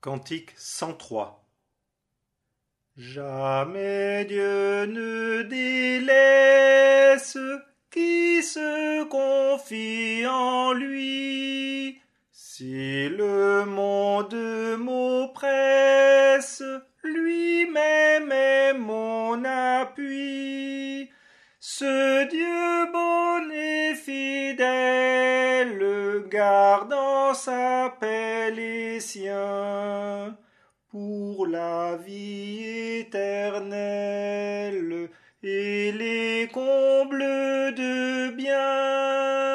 Cantique 103. Jamais Dieu ne délaisse qui se confie en lui. Si le monde m'oppresse, lui-même est mon appui. Ce Dieu bon et fidèle garde en sa paix les siens pour la vie éternelle et les combles de bien.